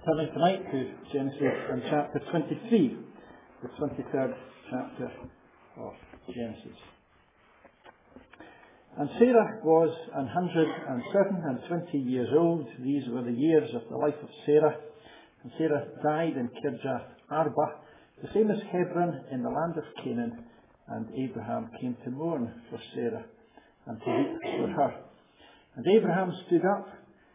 Turning tonight to Genesis and chapter 23, the 23rd chapter of Genesis. And Sarah was 107 years old. These were the years of the life of Sarah. And Sarah died in Kirjath Arba, the same as Hebron in the land of Canaan. And Abraham came to mourn for Sarah and to weep for her. And Abraham stood up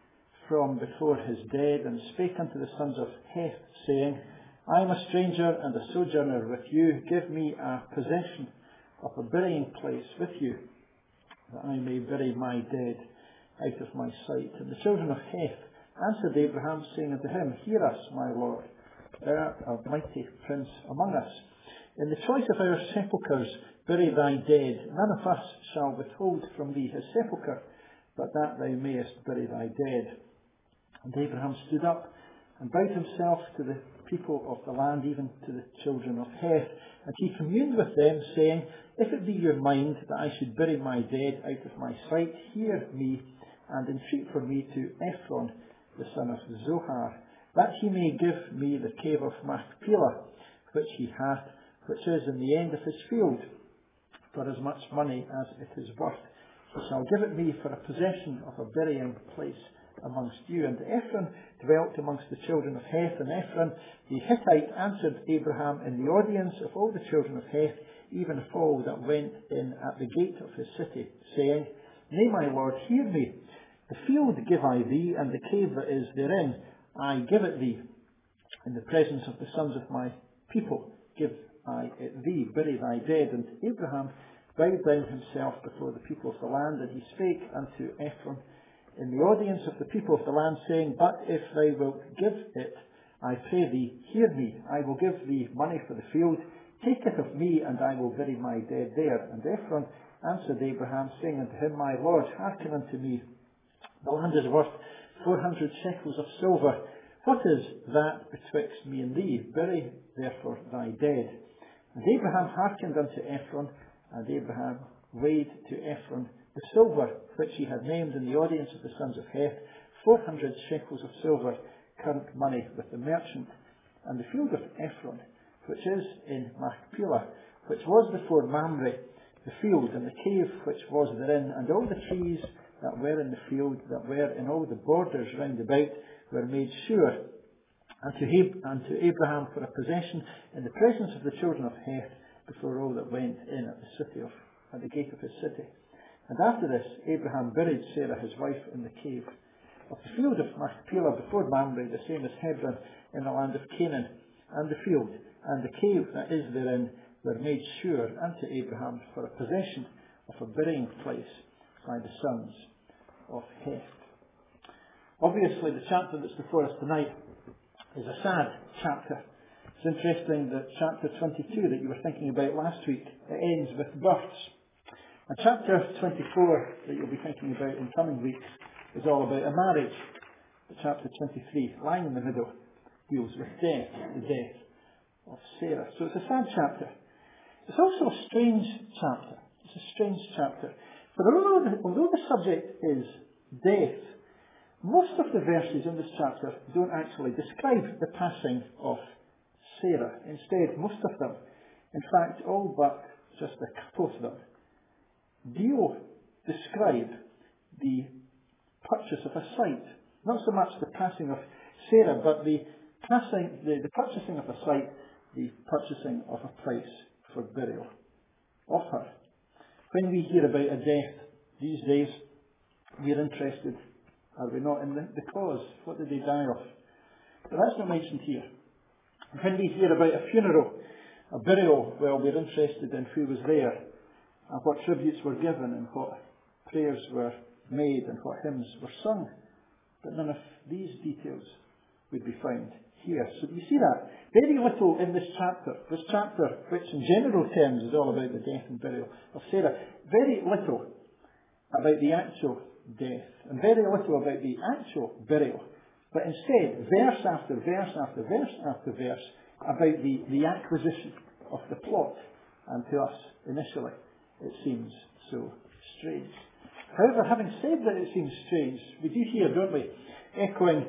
from before his dead, and spake unto the sons of Heth, saying, I am a stranger and a sojourner with you. Give me a possession of a burying place with you, that I may bury my dead out of my sight. And the children of Heth answered Abraham, saying unto him, Hear us, my Lord, thou art a mighty prince among us. In the choice of our sepulchres bury thy dead. None of us shall withhold from thee his sepulchre, but that thou mayest bury thy dead. And Abraham stood up and bowed himself to the people of the land, even to the children of Heth. And he communed with them, saying, If it be your mind that I should bury my dead out of my sight, hear me, and entreat for me to Ephron, the son of Zohar, that he may give me the cave of Machpelah, which he hath, which is in the end of his field, for as much money as it is worth. He shall give it me for a possession of a burying place amongst you. And Ephron dwelt amongst the children of Heth, and Ephron the Hittite answered Abraham in the audience of all the children of Heth, even of all that went in at the gate of his city, saying, Nay, my lord, hear me. The field give I thee, and the cave that is therein I give it thee. In the presence of the sons of my people give I it thee. Bury thy dead. And Abraham bowed down himself before the people of the land, and he spake unto Ephron in the audience of the people of the land, saying, But if thou wilt give it, I pray thee, hear me. I will give thee money for the field. Take it of me, and I will bury my dead there. And Ephron answered Abraham, saying unto him, My lord, hearken unto me. The land is worth 400 shekels of silver. What is that betwixt me and thee? Bury therefore thy dead. And Abraham hearkened unto Ephron, and Abraham weighed to Ephron the silver which he had named in the audience of the sons of Heth, 400 shekels of silver, current money with the merchant. And the field of Ephron, which is in Machpelah, which was before Mamre, the field, and the cave which was therein, and all the trees that were in the field, that were in all the borders round about, were made sure unto Abraham for a possession in the presence of the children of Heth, before all that went in at the gate of his city. And after this, Abraham buried Sarah his wife in the cave of the field of Machpelah before Mamre, the same as Hebron in the land of Canaan. And the field and the cave that is therein were made sure unto Abraham for a possession of a burying place by the sons of Heth. Obviously, the chapter that's before us tonight is a sad chapter. It's interesting that chapter 22 that you were thinking about last week, it ends with births. And chapter 24 that you'll be thinking about in coming weeks is all about a marriage. But chapter 23, lying in the middle, deals with death, the death of Sarah. So it's a sad chapter. It's also a strange chapter. It's a strange chapter. But although the subject is death, most of the verses in this chapter don't actually describe the passing of Sarah. Instead, most of them, in fact, all but just a couple of them, describe the purchase of a site. Not so much the passing of Sarah, but the purchasing of a site, the purchasing of a place for burial of her. When we hear about a death these days, we are interested, are we not, in the cause? What did they die of? But that's not mentioned here. When we hear about a funeral, a burial, well, we're interested in who was there, and what tributes were given, and what prayers were made, and what hymns were sung. But none of these details would be found here. So do you see that? Very little in this chapter, which in general terms is all about the death and burial of Sarah, very little about the actual death, and very little about the actual burial. But instead, verse after verse after verse after verse about the acquisition of the plot. And to us, initially, it seems so strange. However, having said that it seems strange, we do hear, don't we, echoing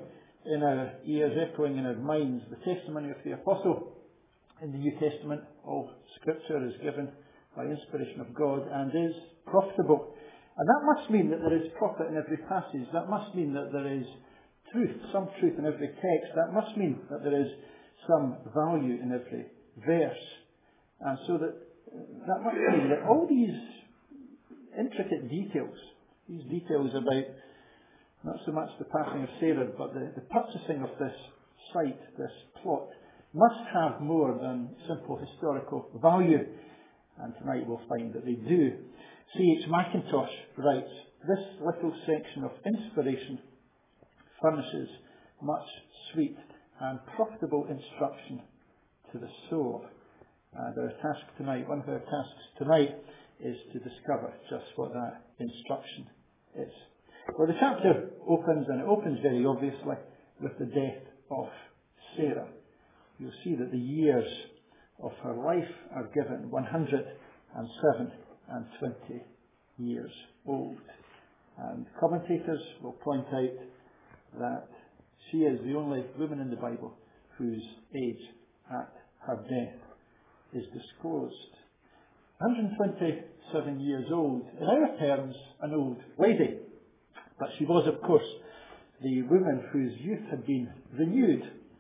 in our ears, echoing in our minds, the testimony of the apostle in the New Testament. All Scripture is given by inspiration of God and is profitable. And that must mean that there is profit in every passage. That must mean that there is truth, some truth in every text. That must mean that there is some value in every verse. And so that must mean that all these intricate details, these details about not so much the passing of Sarah, but the purchasing of this site, this plot, must have more than simple historical value. And tonight we'll find that they do. C.H. Mackintosh writes, "This little section of inspiration furnishes much sweet and profitable instruction to the soul." And our task tonight, one of our tasks tonight, is to discover just what that instruction is. Well, the chapter opens, and it opens very obviously, with the death of Sarah. You'll see that the years of her life are given 107 and 20 years old. And commentators will point out that she is the only woman in the Bible whose age at her death is disclosed. 127 years old, in our terms, an old lady. But she was, of course, the woman whose youth had been renewed.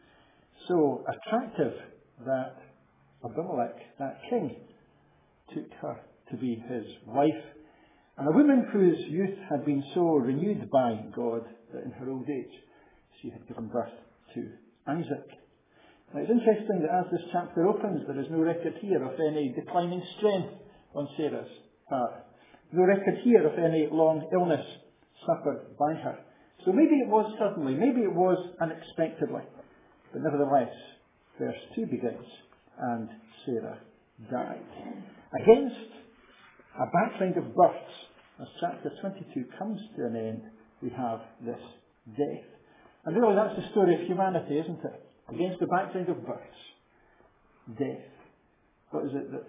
So attractive that Abimelech, that king, took her to be his wife. And a woman whose youth had been so renewed by God that in her old age she had given birth to Isaac. Now it's interesting that as this chapter opens, there is no record here of any declining strength on Sarah's part. No record here of any long illness suffered by her. So maybe it was suddenly, maybe it was unexpectedly. But nevertheless, verse 2 begins, "And Sarah died." Against a background of births, as chapter 22 comes to an end, we have this death. And really that's the story of humanity, isn't it? Against the background of births, death. What is it that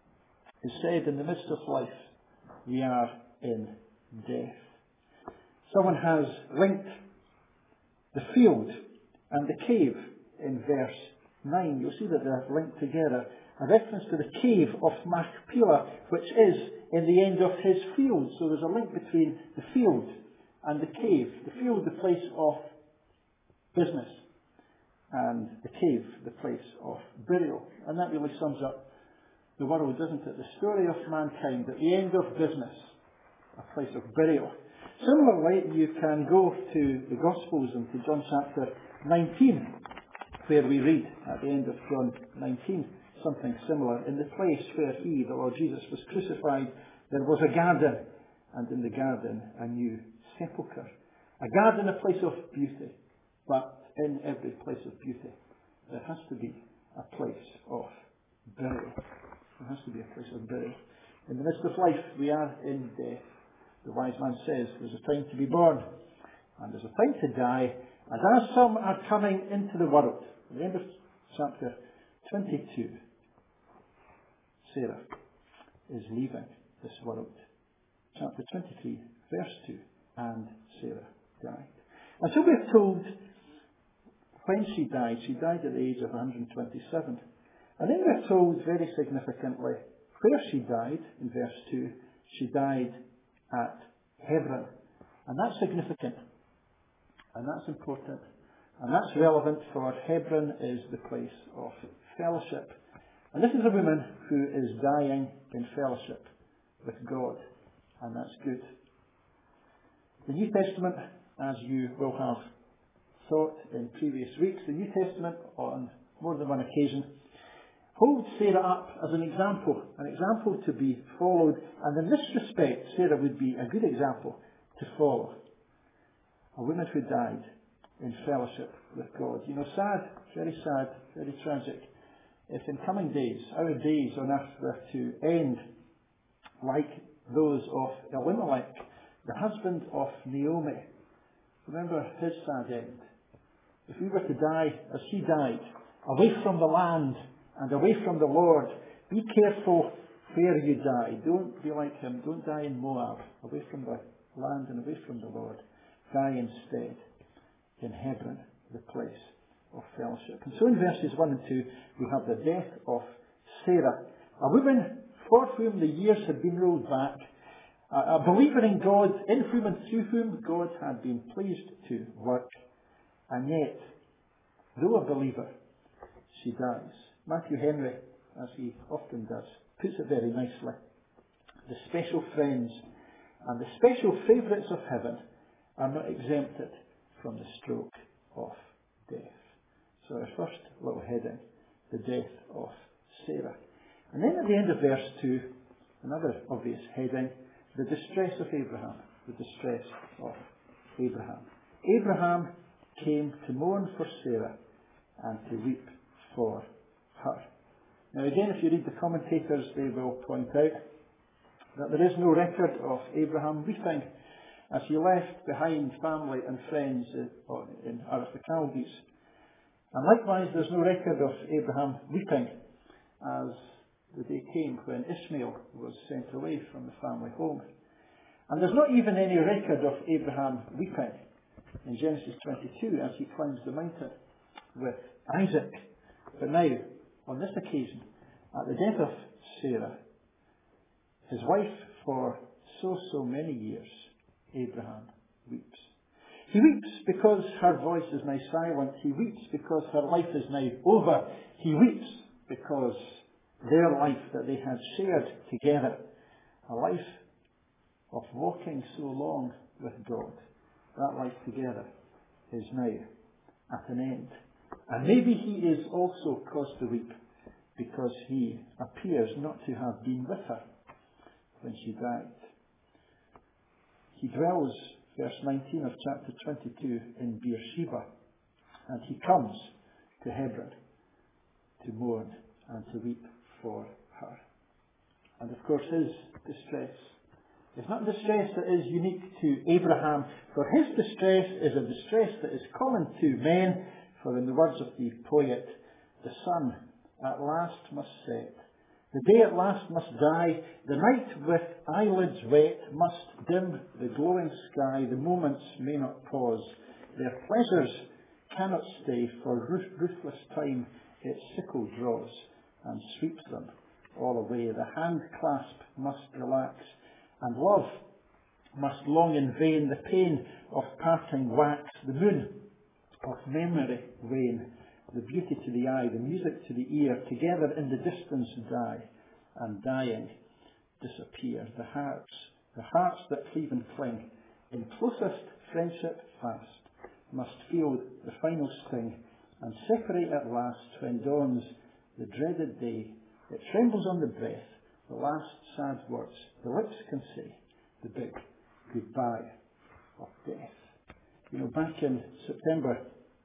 is said in the midst of life? We are in death. Someone has linked the field and the cave in verse 9. You'll see that they're linked together. A reference to the cave of Machpelah, which is in the end of his field. So there's a link between the field and the cave. The field, the place of business, and the cave, the place of burial. And that really sums up the world, doesn't it? The story of mankind at the end of business, a place of burial. Similarly, you can go to the Gospels and to John chapter 19, where we read at the end of John 19 something similar. In the place where he, the Lord Jesus, was crucified, there was a garden, and in the garden a new sepulchre. A garden, a place of beauty, but in every place of beauty there has to be a place of burial. There has to be a place of burial. In the midst of life we are in death. The wise man says there's a time to be born and there's a time to die, and as some are coming into the world, at the end of chapter 22, Sarah is leaving this world. Chapter 23, verse 2, and Sarah died. And so we're told when she died at the age of 127. And then we're told very significantly where she died, in verse 2, she died at Hebron. And that's significant. And that's important. And that's relevant, for Hebron is the place of fellowship. And this is a woman who is dying in fellowship with God. And that's good. The New Testament, as you will have thought in previous weeks, the New Testament on more than one occasion holds Sarah up as an example to be followed. And in this respect, Sarah would be a good example to follow. A woman who died in fellowship with God. You know, sad, very tragic. If in coming days, our days on earth were to end like those of Elimelech, the husband of Naomi. Remember his sad end. If we were to die as he died, away from the land and away from the Lord, be careful where you die. Don't be like him. Don't die in Moab, away from the land and away from the Lord. Die instead in Hebron, So in verses 1 and 2, we have the death of Sarah, a woman for whom the years had been rolled back, a believer in God, in whom and through whom God had been pleased to work. And yet, though a believer, she dies. Matthew Henry, as he often does, puts it very nicely. The special friends and the special favourites of heaven are not exempted from the stroke of death. So our first little heading, the death of Sarah. And then at the end of verse 2, another obvious heading, the distress of Abraham. The distress of Abraham. Abraham came to mourn for Sarah and to weep for her. Now again, if you read the commentators, they will point out that there is no record of Abraham weeping as he left behind family and friends in Ur of the Chaldees. And likewise, there's no record of Abraham weeping as the day came when Ishmael was sent away from the family home. And there's not even any record of Abraham weeping in Genesis 22 as he climbs the mountain with Isaac. But now, on this occasion, at the death of Sarah, his wife for so many years, Abraham weeps. He weeps because her voice is now silent. He weeps because her life is now over. He weeps because their life that they had shared together, a life of walking so long with God, that life together is now at an end. And maybe he is also caused to weep because he appears not to have been with her when she died. He dwells, verse 19 of chapter 22, in Beersheba, and he comes to Hebron to mourn and to weep for her. And of course his distress is not distress that is unique to Abraham, for his distress is a distress that is common to men, for in the words of the poet, the sun at last must set. The day at last must die, the night with eyelids wet must dim the glowing sky, the moments may not pause, their pleasures cannot stay, for ruthless time its sickle draws and sweeps them all away. The hand clasp must relax, and love must long in vain the pain of parting wax, the moon of memory wane, the beauty to the eye, the music to the ear, together in the distance die, and dying disappear. The hearts that cleave and cling, in closest friendship fast, must feel the final sting, and separate at last when dawns the dreaded day. It trembles on the breath, the last sad words the lips can say, the big goodbye of death. You know, back in September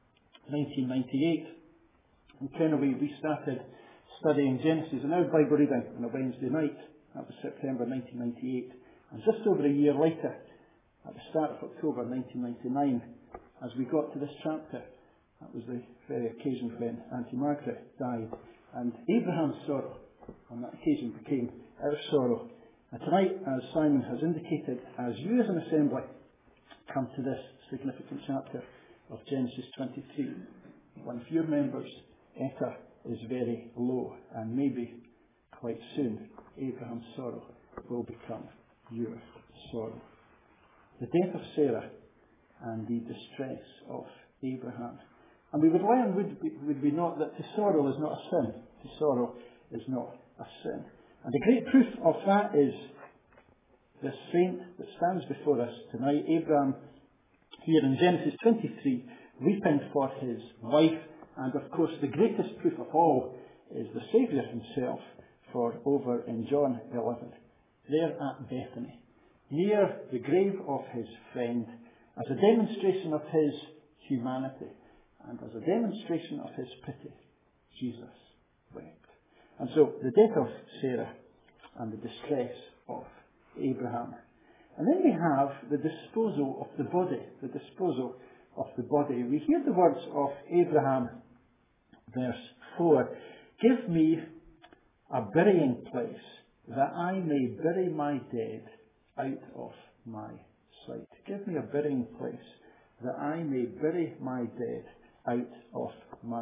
1998, in Kennoway, we started studying Genesis, and our Bible reading on a Wednesday night. That was September 1998. And just over a year later, at the start of October 1999, as we got to this chapter, that was the very occasion when Auntie Margaret died. And Abraham's sorrow on that occasion became our sorrow. And tonight, as Simon has indicated, as you as an assembly come to this significant chapter of Genesis 23, one of your members, Etta, is very low, and maybe quite soon Abraham's sorrow will become your sorrow. The death of Sarah and the distress of Abraham. And we would learn, would we not, that to sorrow is not a sin. To sorrow is not a sin. And the great proof of that is this saint that stands before us tonight, Abraham, here in Genesis 23, weeping for his wife. And of course, the greatest proof of all is the Saviour himself, for over in John 11, there at Bethany, near the grave of his friend, as a demonstration of his humanity and as a demonstration of his pity, Jesus wept. And so, the death of Sarah and the distress of Abraham. And then we have the disposal of the body. The disposal of the body. We hear the words of Abraham, verse 4. Give me a burying place, that I may bury my dead out of my sight. Give me a burying place, that I may bury my dead out of my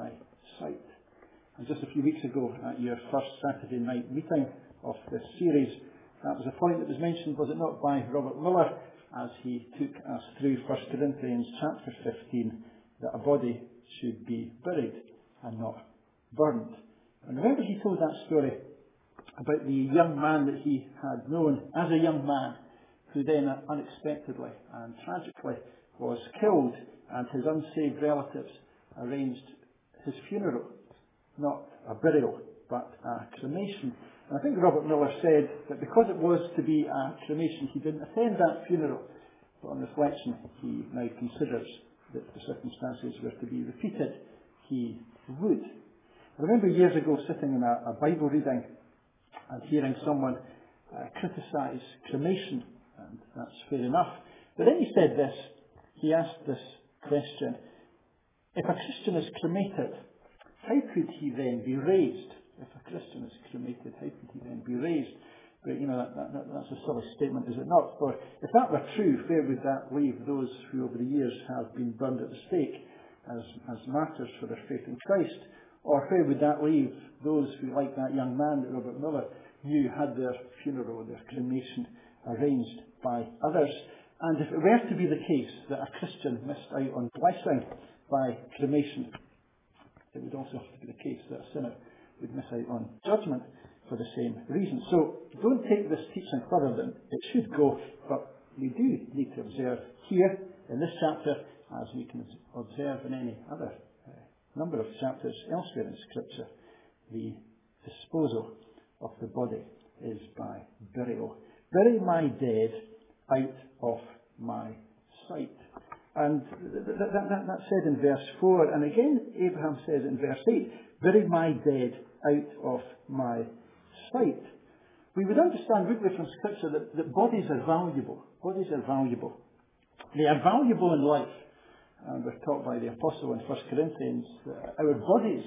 sight. And just a few weeks ago at your first Saturday night meeting of this series, that was a point that was mentioned, was it not, by Robert Miller as he took us through 1 Corinthians chapter 15, that a body should be buried and not burned. And remember, he told that story about the young man that he had known as a young man, who then unexpectedly and tragically was killed, and his unsaved relatives arranged his funeral. Not a burial, but a cremation. And I think Robert Miller said that because it was to be a cremation, he didn't attend that funeral. But on reflection, he now considers that if the circumstances were to be repeated, he would. I remember years ago sitting in a Bible reading and hearing someone criticise cremation, and that's fair enough. But then he said this, he asked this question: if a Christian is cremated, how could he then be raised? If a Christian is cremated, how could he then be raised? But, that's a silly statement, is it not? For if that were true, where would that leave those who over the years have been burned at the stake as martyrs for their faith in Christ? Or where would that leave those who, like that young man that Robert Miller knew, had their funeral, their cremation arranged by others? And if it were to be the case that a Christian missed out on blessing by cremation, it would also have to be the case that a sinner would miss out on judgment for the same reason. So don't take this teaching further than it should go, but we do need to observe here in this chapter, as we can observe in any other number of chapters elsewhere in Scripture, the disposal of the body is by burial. Bury my dead out of my sight. And that's said in verse 4. And again, Abraham says in verse 8, bury my dead out of my sight. We would understand, would we, from Scripture, that bodies are valuable. Bodies are valuable. They are valuable in life. And we're taught by the Apostle in 1 Corinthians that our bodies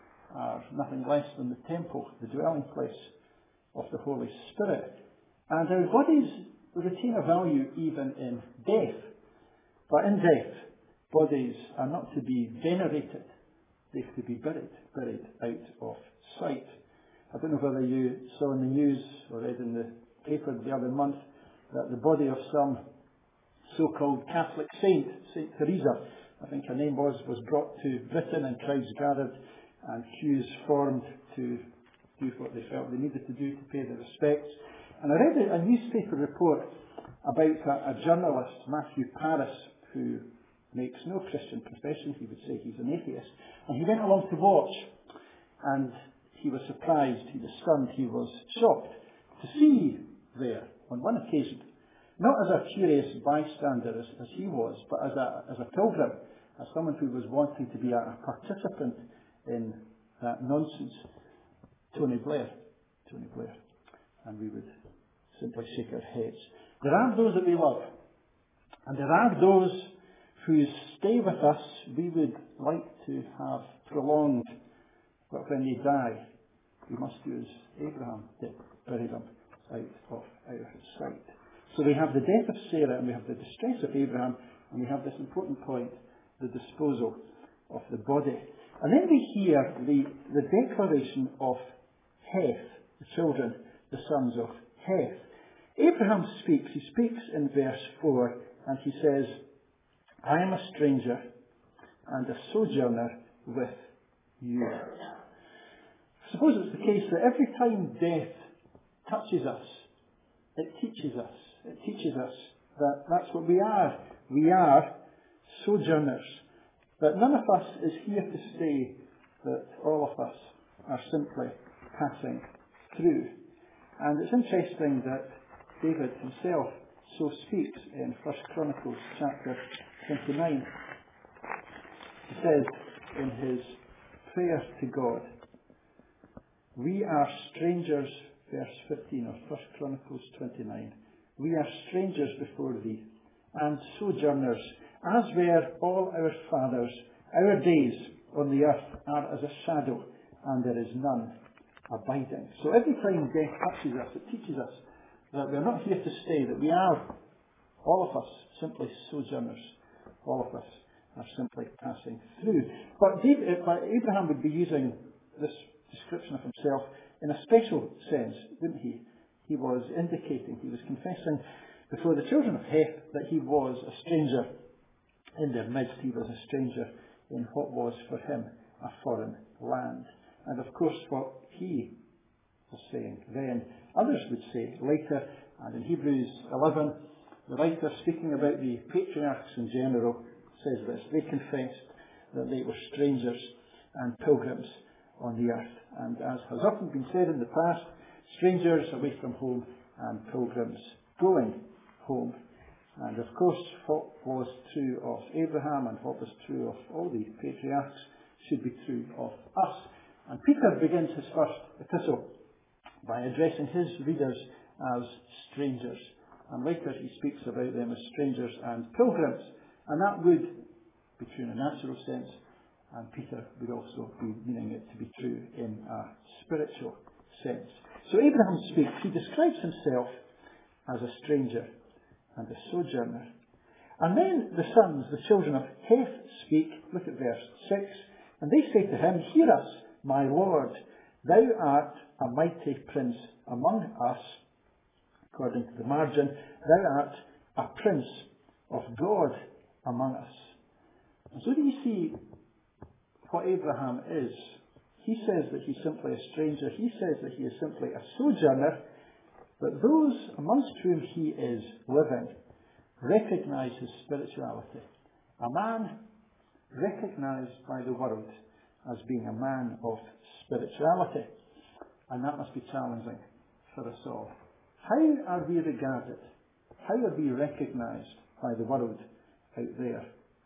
are nothing less than the temple, the dwelling place of the Holy Spirit. And our bodies retain a value even in death. But in death, bodies are not to be venerated. They have to be buried out of sight. I don't know whether you saw in the news or read in the paper the other month that the body of some so-called Catholic saint, St. Teresa, I think her name was brought to Britain, and crowds gathered and queues formed to do what they felt they needed to do to pay their respects. And I read a newspaper report about a journalist, Matthew Paris, who makes no Christian profession. He would say he's an atheist. And he went along to watch, and he was surprised, he was stunned, he was shocked to see there, on one occasion, not as a curious bystander as he was, but as a pilgrim, as someone who was wanting to be a participant in that nonsense, Tony Blair. And we would simply shake our heads. There are those that we love, and there are those whose stay with us we would like to have prolonged, but when they die, we must do as Abraham did, bury them out of our sight. So we have the death of Sarah, and we have the distress of Abraham, and we have this important point, the disposal of the body. And then we hear the declaration of Heth, the children, the sons of Heth. Abraham speaks. He speaks in verse 4, and he says, I am a stranger and a sojourner with you. I suppose it's the case that every time death touches us, it teaches us. It teaches us that that's what we are. We are sojourners. That none of us is here to stay, that all of us are simply passing through. And it's interesting that David himself so speaks in 1 Chronicles chapter 29. He says in his prayer to God, we are strangers, verse 15 of 1 Chronicles 29. We are strangers before thee, and sojourners, as were all our fathers. Our days on the earth are as a shadow, and there is none abiding. So every time death touches us, it teaches us that we are not here to stay, that we are, all of us, simply sojourners, all of us. are simply passing through. But Abraham would be using this description of himself in a special sense, wouldn't he? He was indicating, he was confessing before the children of Heth that he was a stranger in their midst. He was a stranger in what was for him a foreign land. And of course what he was saying then, others would say later, and in Hebrews 11, the writer speaking about the patriarchs in general says this: they confessed that they were strangers and pilgrims on the earth. And as has often been said in the past, strangers away from home and pilgrims going home. And of course, what was true of Abraham and what was true of all the patriarchs should be true of us. And Peter begins his first epistle by addressing his readers as strangers. And later he speaks about them as strangers and pilgrims. And that would be true in a natural sense, and Peter would also be meaning it to be true in a spiritual sense. So Abraham speaks, he describes himself as a stranger and a sojourner. And then the sons, the children of Heth, speak. Look at verse 6. And they say to him, hear us, my Lord, thou art a mighty prince among us. According to the margin, thou art a prince of God among us. And so do you see what Abraham is? He says that he's simply a stranger. He says that he is simply a sojourner. But those amongst whom he is living recognize his spirituality. A man recognized by the world as being a man of spirituality. And that must be challenging for us all. How are we regarded? How are we recognized by the world out there?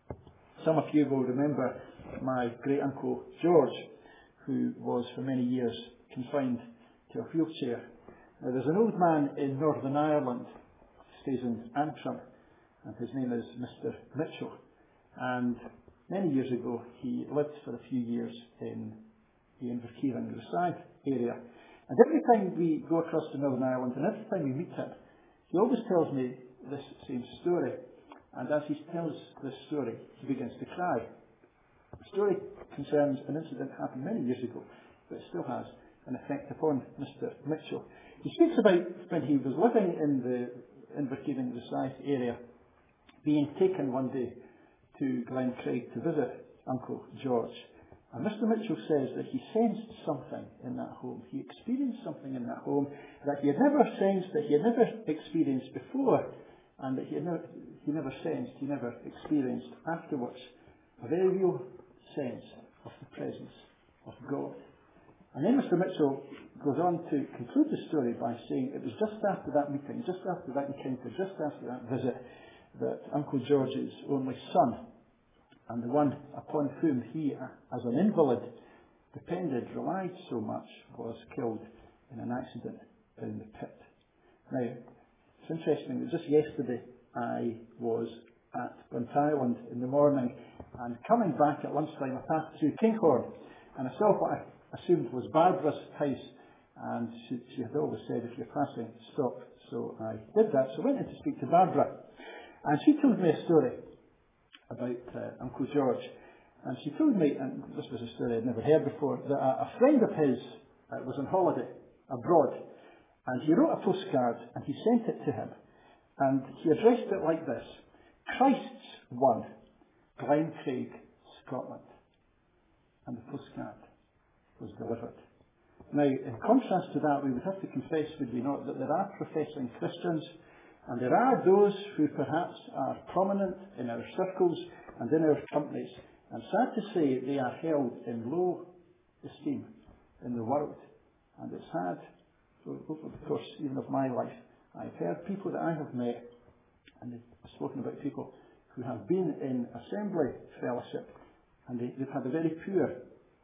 Some of you will remember my great-uncle George, who was for many years confined to a wheelchair. Now, there's an old man in Northern Ireland, stays in Antrim, and his name is Mr. Mitchell. And many years ago, he lived for a few years in the Inverkeithing Rosyth area. And every time we go across to Northern Ireland, and every time we meet him, he always tells me this same story. And as he tells this story, he begins to cry. The story concerns an incident that happened many years ago, but it still has an effect upon Mr. Mitchell. He speaks about when he was living in the Inverkeithing Rosyth area, being taken one day to Glencraig to visit Uncle George. And Mr. Mitchell says that he sensed something in that home. He experienced something in that home that he had never sensed, that he had never experienced before, and that he never sensed, he never experienced afterwards. A very real sense of the presence of God. And then Mr. Mitchell goes on to conclude the story by saying it was just after that meeting, just after that encounter, just after that visit, that Uncle George's only son, and the one upon whom he, as an invalid, depended, relied so much, was killed in an accident down the pit. Now, it's interesting that just yesterday I was at Buntyland in the morning, and coming back at lunchtime I passed through Kinghorn, and I saw what I assumed was Barbara's house, and she had always said, if you're passing, stop. So I did that. So I went in to speak to Barbara, and she told me a story about Uncle George. And she told me, and this was a story I'd never heard before, that a friend of his was on holiday abroad, and he wrote a postcard and he sent it to him, and he addressed it like this: Christ's One, Glencraig, Scotland. And the postcard was delivered. Now, in contrast to that, we would have to confess, would we not, that there are professing Christians, and there are those who perhaps are prominent in our circles and in our companies, and sad to say, they are held in low esteem in the world. And it's sad, over the course even of my life, I've heard people that I have met, and they've spoken about people who have been in assembly fellowship, and they've had a very poor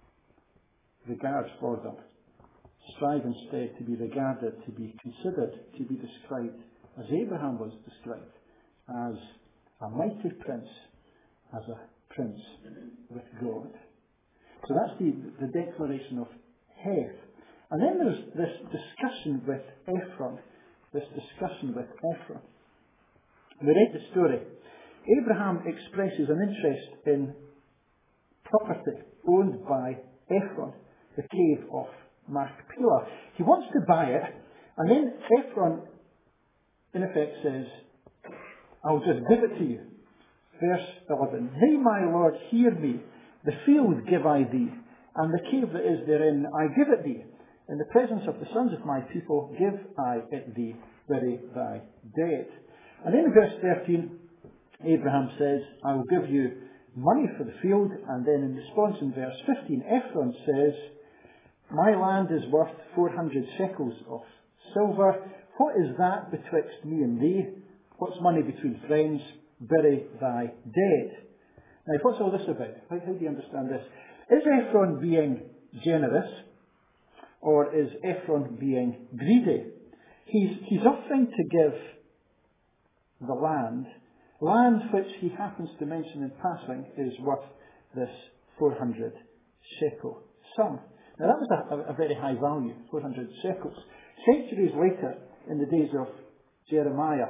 regard for them. Strive instead to be regarded, to be considered, to be described as Abraham was described, as a mighty prince, as a prince with God. So that's the declaration of Heth. And then there's this discussion with Ephron. We read the story. Abraham expresses an interest in property owned by Ephron, the cave of Machpelah. He wants to buy it, and then Ephron, in effect, says, I'll just give it to you. Verse 11, Nay, my Lord, hear me. The field give I thee, and the cave that is therein I give it thee. In the presence of the sons of my people give I it thee, bury thy dead. And then in verse 13, Abraham says, I will give you money for the field. And then in response in verse 15, Ephron says, My land is worth 400 shekels of silver. What is that betwixt me and thee? What's money between friends? Bury thy dead. Now, what's all this about? How do you understand this? Is Ephron being generous, or is Ephron being greedy? He's offering to give the land which he happens to mention in passing is worth this 400 shekel sum. Now, that was a very high value, 400 shekels. Centuries later, in the days of Jeremiah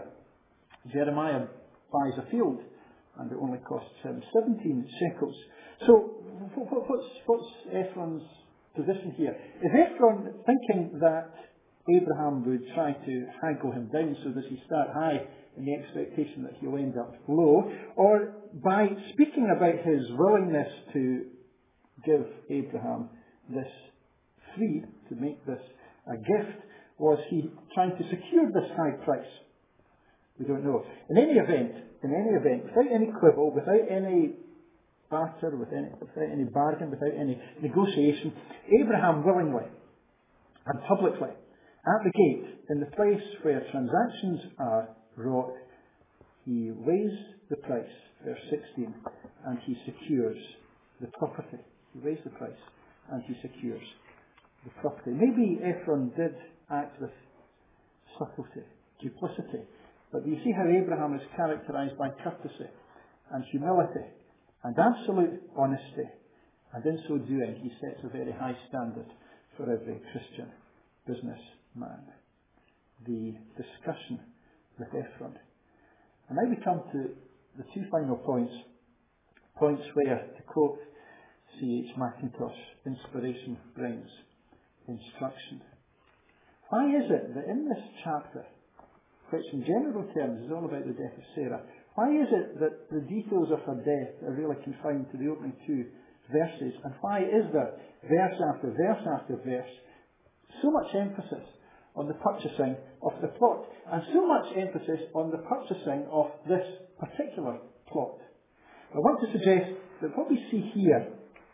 buys a field, and it only costs him 17 shekels. So, what's Ephron's position here? Is Ephron thinking that Abraham would try to haggle him down, so does he start high in the expectation that he'll end up low? Or by speaking about his willingness to give Abraham this free, to make this a gift, was he trying to secure this high price? We don't know. In any event, without any quibble, without any barter, without any bargain, without any negotiation, Abraham willingly and publicly, at the gate, in the place where transactions are wrought, he weighs the price, verse 16, and he secures the property. He weighs the price and he secures the property. Maybe Ephron did act with subtlety, duplicity, but you see how Abraham is characterized by courtesy and humility and absolute honesty, and in so doing he sets a very high standard for every Christian businessman. The discussion with Ephron. And now we come to the two final points where, to quote C.H. Mackintosh, inspiration brings instruction. Why is it that in this chapter, which in general terms is all about the death of Sarah, why is it that the details of her death are really confined to the opening two verses? And why is there, verse after verse after verse, so much emphasis on the purchasing of the plot, and so much emphasis on the purchasing of this particular plot? I want to suggest that what we see here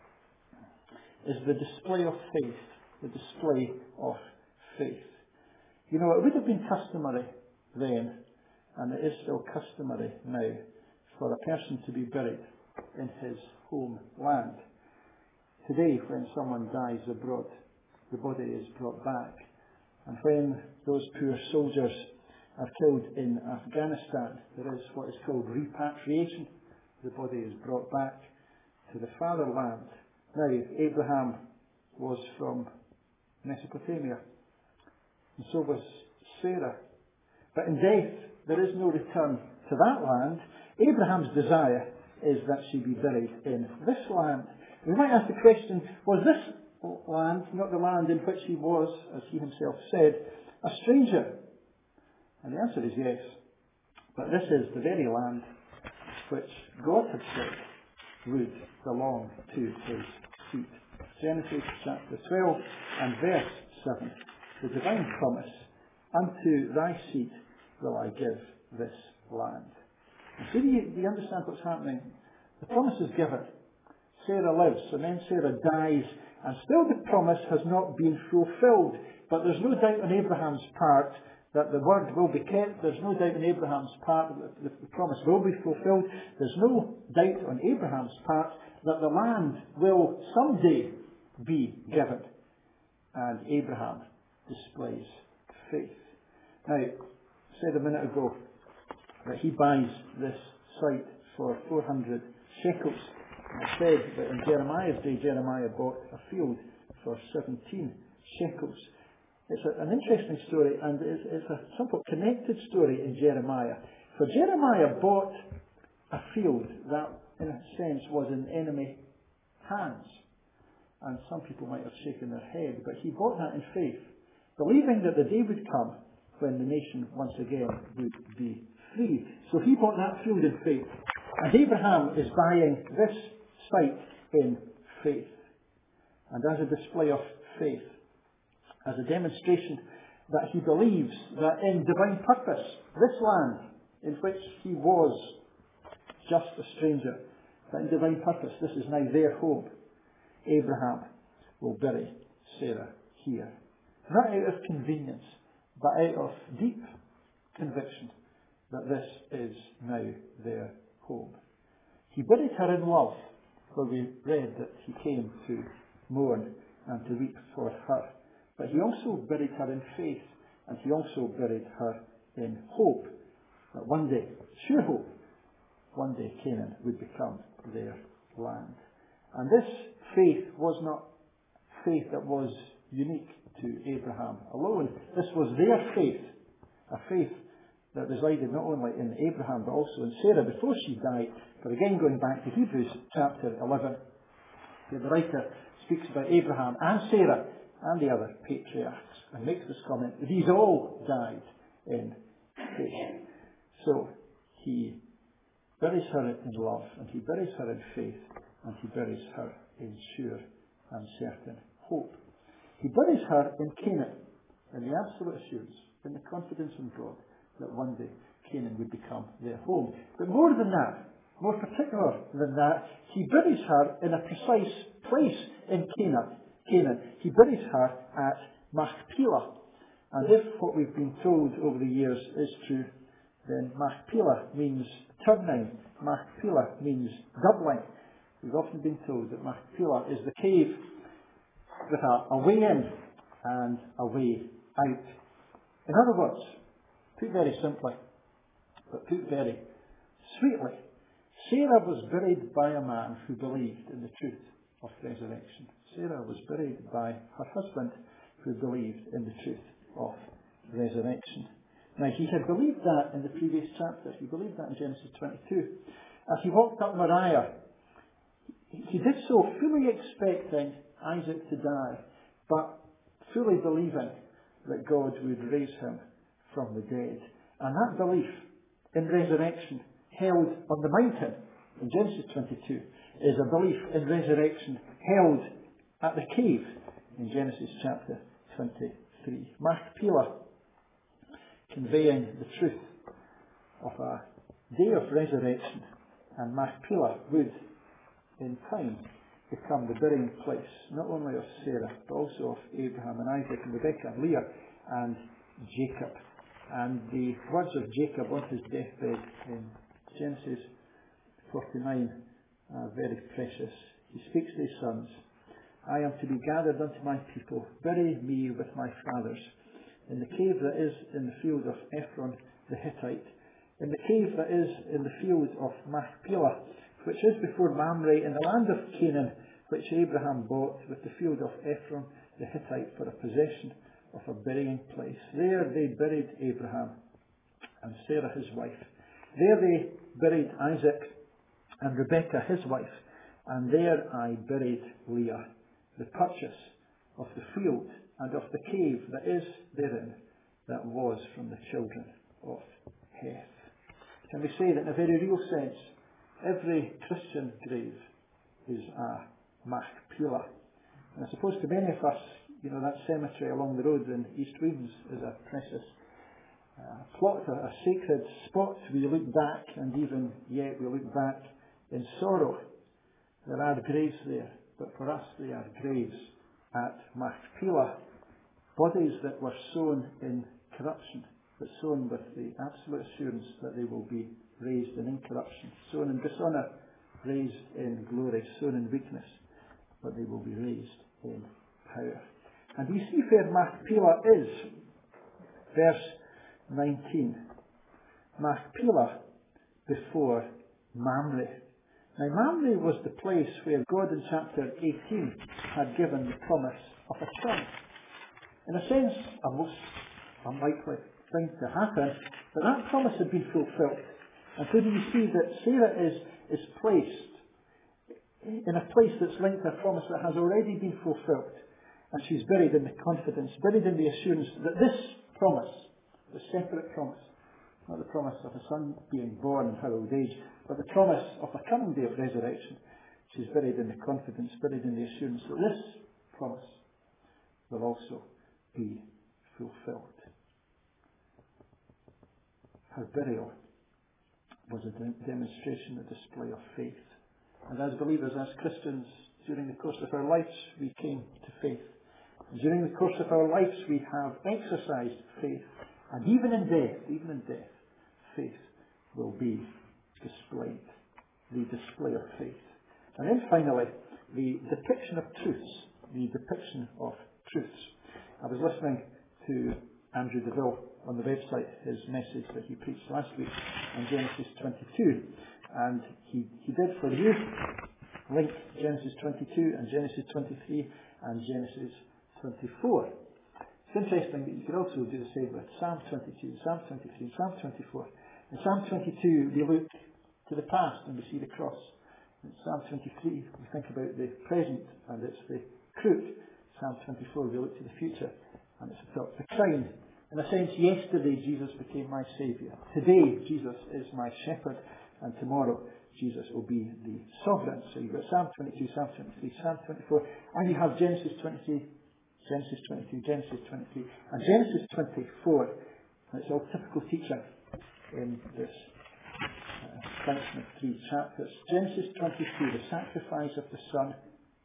is the display of faith. The display of faith. You know, it would have been customary then, and it is still customary now, for a person to be buried in his homeland. Today, when someone dies abroad, the body is brought back. And when those poor soldiers are killed in Afghanistan, there is what is called repatriation. The body is brought back to the fatherland. Now, Abraham was from Mesopotamia, and so was Sarah. But in death, there is no return to that land. Abraham's desire is that she be buried in this land. We might ask the question, was this land not the land in which he was, as he himself said, a stranger? And the answer is yes. But this is the very land which God had said would belong to his seed. Genesis chapter 12 and verse 7. The divine promise, unto thy seed will I give this land. And so do you understand what's happening? The promise is given. Sarah lives, and then Sarah dies, and still the promise has not been fulfilled. But there's no doubt on Abraham's part that the word will be kept. There's no doubt on Abraham's part that the promise will be fulfilled. There's no doubt on Abraham's part that the land will someday be given. And Abraham displays faith. Now, I said a minute ago that he buys this site for 400 shekels. I said that in Jeremiah's day, Jeremiah bought a field for 17 shekels. It's an interesting story, and it's a somewhat connected story in Jeremiah. For Jeremiah bought a field that, in a sense, was in enemy hands. And some people might have shaken their head, but he bought that in faith, believing that the day would come when the nation once again would be free. So he bought that field in faith. And Abraham is buying this site in faith. And as a display of faith, as a demonstration that he believes that in divine purpose, this land in which he was just a stranger, that in divine purpose this is now their home, Abraham will bury Sarah here. Not out of convenience, but out of deep conviction that this is now their home. He buried her in love, for we read that he came to mourn and to weep for her. But he also buried her in faith, and he also buried her in hope that one day, sure hope, one day Canaan would become their land. And this faith was not faith that was unique to Abraham alone. This was their faith, a faith that resided not only in Abraham but also in Sarah before she died. But again, going back to Hebrews chapter 11, where the writer speaks about Abraham and Sarah and the other patriarchs and makes this comment: these all died in faith. So he buries her in love, and he buries her in faith, and he buries her in sure and certain hope. He buries her in Canaan, in the absolute assurance, in the confidence in God, that one day Canaan would become their home. But more than that, more particular than that, he buries her in a precise place in Canaan. He buries her at Machpelah. And if what we've been told over the years is true, then Machpelah means turning. Machpelah means doubling. We've often been told that Machpelah is the cave with a way in and a way out. In other words, put very simply, but put very sweetly, Sarah was buried by a man who believed in the truth of resurrection. Sarah was buried by her husband who believed in the truth of resurrection. Now, he had believed that in the previous chapter. He believed that in Genesis 22. As he walked up Moriah, he did so fully expecting Isaac to die, but fully believing that God would raise him from the dead. And that belief in resurrection held on the mountain in Genesis 22 is a belief in resurrection held at the cave in Genesis chapter 23. Machpelah, conveying the truth of a day of resurrection, and Machpelah would, in time, become the burying place not only of Sarah, but also of Abraham and Isaac and Rebekah and Leah and Jacob. And the words of Jacob on his deathbed in Genesis 49 are very precious. He speaks to his sons: I am to be gathered unto my people. Bury me with my fathers in the cave that is in the field of Ephron the Hittite, in the cave that is in the field of Machpelah, which is before Mamre, in the land of Canaan, which Abraham bought with the field of Ephron the Hittite for a possession of a burying place. There they buried Abraham and Sarah his wife. There they buried Isaac and Rebekah his wife. And there I buried Leah, the purchase of the field and of the cave that is therein, that was from the children of Heth. Can we say that in a very real sense, every Christian grave is a Machpelah? And I suppose to many of us, that cemetery along the road in East Weems is a precious plot, a sacred spot. We look back, and even yet we look back in sorrow. There are graves there, but for us they are graves at Machpelah. Bodies that were sown in corruption, but sown with the absolute assurance that they will be raised in incorruption. Sown in dishonour, raised in glory. Sown in weakness, but they will be raised in power. And we see where Machpelah is. Verse 19. Machpelah before Mamre. Now, Mamre was the place where God in chapter 18 had given the promise of a son. In a sense, a most unlikely thing to happen, but that promise had been fulfilled. And so do you see that Sarah is placed in a place that's linked to a promise that has already been fulfilled. And she's buried in the confidence, buried in the assurance that this promise, the separate promise, not the promise of a son being born in her old age, but the promise of a coming day of resurrection, she's buried in the confidence, buried in the assurance that this promise will also be fulfilled. Her burial was a demonstration, a display of faith. And as believers, as Christians, during the course of our lives, we came to faith. And during the course of our lives, we have exercised faith. And even in death, faith will be displayed. The display of faith. And then finally, the depiction of truths. The depiction of truths. I was listening to Andrew DeVille on the website, his message that he preached last week on Genesis 22. And he did for you link Genesis 22 and Genesis 23 and Genesis 24. It's interesting that you could also do the same with Psalm 22, Psalm 23, Psalm 24. In Psalm 22 we look to the past and we see the cross. In Psalm 23 we think about the present and it's the crook. Psalm 24 we look to the future and it's the crown. In a sense, yesterday Jesus became my Saviour. Today Jesus is my shepherd. And tomorrow Jesus will be the sovereign. So you've got Psalm 22, Psalm 23, Psalm 24. And you have Genesis 23, Genesis 22, Genesis 23. And Genesis 24. And it's all typical teaching in this section of 3 chapters. Genesis 22, the sacrifice of the Son.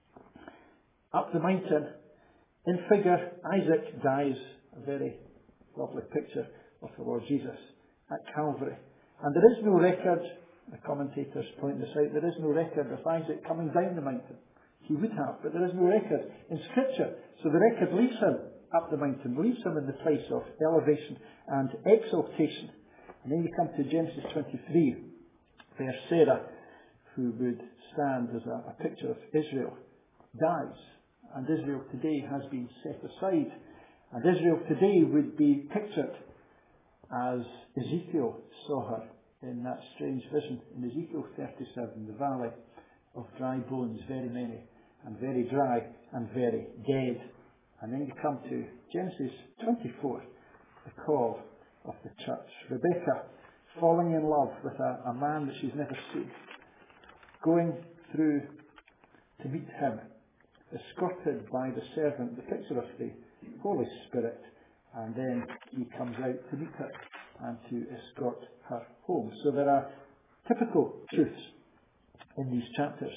Up the mountain, in figure, Isaac dies. A very lovely picture of the Lord Jesus at Calvary. And there is no record, the commentators point this out, there is no record of Isaac coming down the mountain. He would have, but there is no record in Scripture. So the record leaves him up the mountain, leaves him in the place of elevation and exaltation. And then you come to Genesis 23, where Sarah, who would stand as a picture of Israel, dies. And Israel today has been set aside. And Israel today would be pictured as Ezekiel saw her in that strange vision in Ezekiel 37, the valley of dry bones, very many, and very dry, and very dead. And then you come to Genesis 24, the call of the church. Rebecca falling in love with a man that she's never seen, going through to meet him, escorted by the servant, the picture of the Holy Spirit, and then he comes out to meet her and to escort her home. So there are typical truths in these chapters,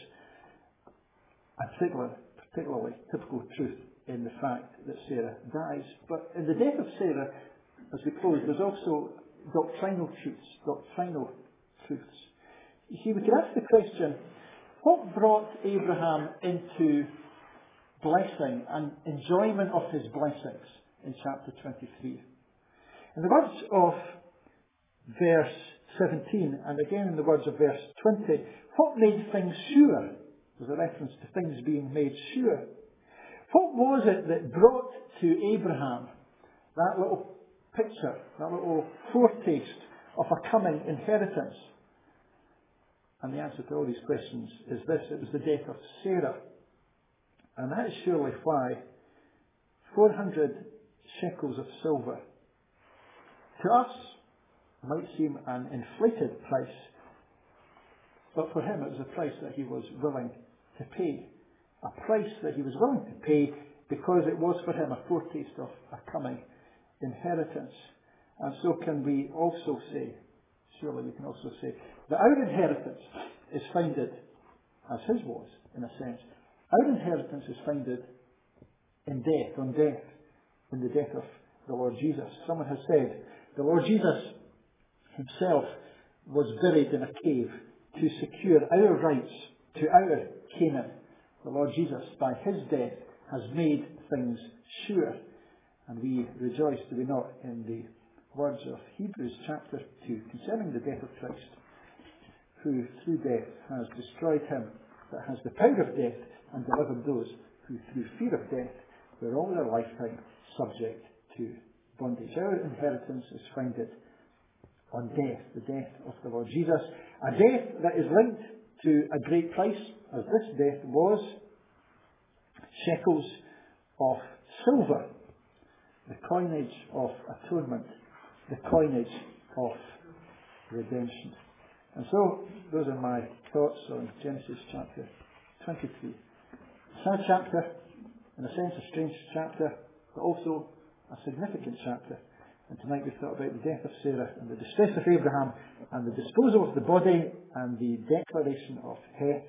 and particularly typical truth in the fact that Sarah dies. But in the death of Sarah, as we close, there's also doctrinal truths. You see, we could ask the question, what brought Abraham into blessing and enjoyment of his blessings in chapter 23? In the words of verse 17, and again in the words of verse 20, what made things sure? There's a reference to things being made sure. What was it that brought to Abraham that little picture, that little foretaste of a coming inheritance? And the answer to all these questions is this: it was the death of Sarah. And that is surely why 400 shekels of silver to us might seem an inflated price, but for him it was a price that he was willing to pay. A price that he was willing to pay because it was for him a foretaste of a coming inheritance. And so can we also say, surely we can also say, that our inheritance is founded, as his was, in a sense, our inheritance is founded in death, on death, in the death of the Lord Jesus. Someone has said, the Lord Jesus himself was buried in a cave to secure our rights to our Canaan. The Lord Jesus, by his death, has made things sure. And we rejoice, do we not, in the words of Hebrews chapter 2 concerning the death of Christ, who through death has destroyed him that has the power of death and delivered those who through fear of death were all their lifetime subject to bondage. Our inheritance is founded on death, the death of the Lord Jesus. A death that is linked to a great price, as this death was shekels of silver, the coinage of atonement, the coinage of redemption. And so, those are my thoughts on Genesis chapter 23. A sad chapter, in a sense a strange chapter, but also a significant chapter. And tonight we thought about the death of Sarah and the distress of Abraham and the disposal of the body and the declaration of Heth,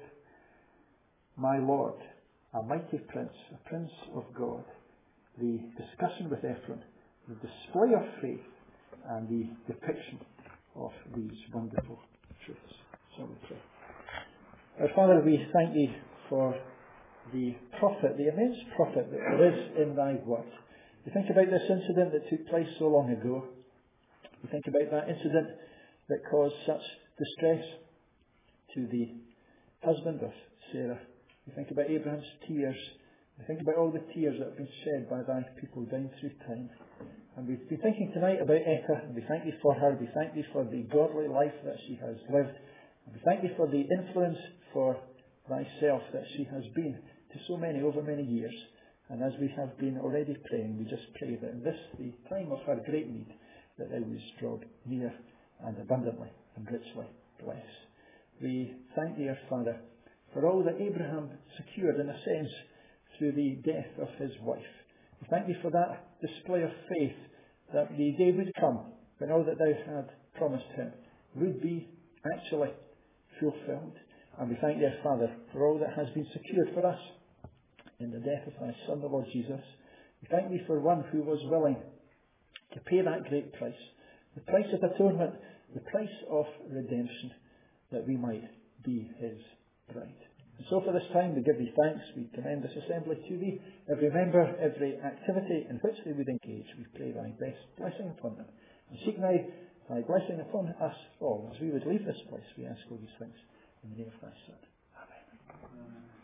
my Lord, a mighty prince, a prince of God, the discussion with Ephron, the display of faith and the depiction of these wonderful truths. So we pray. Our Father, we thank Thee for the profit, the immense profit that there is in Thy word. We think about this incident that took place so long ago. We think about that incident that caused such distress to the husband of Sarah. We think about Abraham's tears. We think about all the tears that have been shed by Thy people down through time. And we've been thinking tonight about Etta, and we thank Thee for her. We thank Thee for the godly life that she has lived. And we thank Thee for the influence for Thyself that she has been to so many over many years. And as we have been already praying, we just pray that in this, the time of her great need, that Thou wouldst draw near and abundantly and richly bless. We thank Thee, our Father, for all that Abraham secured, in a sense, through the death of his wife. We thank Thee for that display of faith, that the day would come when all that Thou had promised him would be actually fulfilled. And we thank Thee, our Father, for all that has been secured for us in the death of Thy Son, the Lord Jesus. We thank Thee for one who was willing to pay that great price, the price of atonement, the price of redemption, that we might be His bride. And so for this time we give Thee thanks. We commend this assembly to Thee, every member, every activity in which they would engage. We pray Thy best blessing upon them, and seek Thy blessing upon us all as we would leave this place. We ask all these things in the name of Thy Son. Amen.